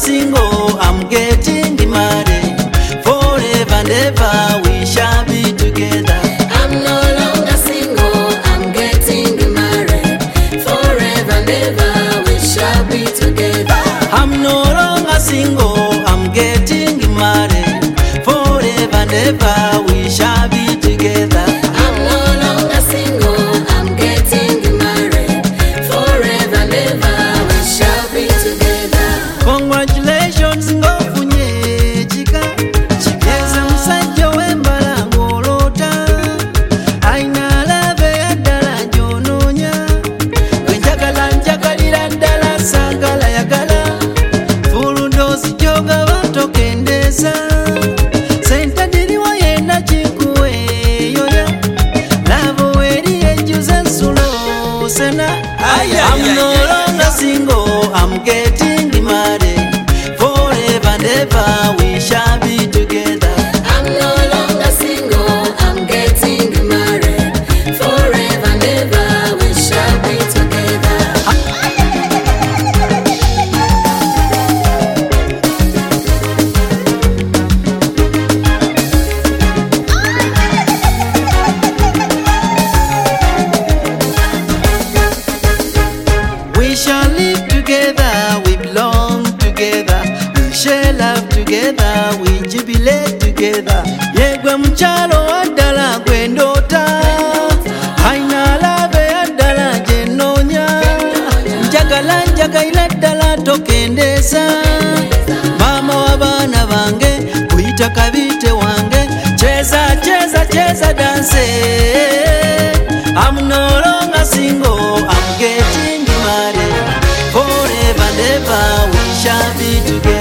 single, I'm getting married. Forever and ever we shall be together. I'm no longer single, I'm getting married. Forever and ever we shall be together. I'm no longer single, I'm getting married. Forever and ever we shall be together. I'm no longer single, I'm getting married. Forever and ever we shall be together. Congratulations ngofunye chika chikeze musajja wembala ngolota aina lave yaddala njononya wenjagala njagalira ddala sagala yagala fuludosi joga batokendeza sente diriwa yena chikuwe yoya lavo eri ejuze nsulo sena. I'm no longer single, I'm getting married. Forever and ever we shall be together. I'm no longer single, I'm getting married. Forever and ever we shall be together. We shall live together, we belong together. We share love together, we jubilate together. Yegwe mchalo waddala gwendota aina lave yaddala jenonya njagala njagaila ddala tokendeza mama w'abaana bange kuyita kabite wange cheza cheza cheza danse. I'm no longer single, I'm getting married. Forever and ever we shall be together.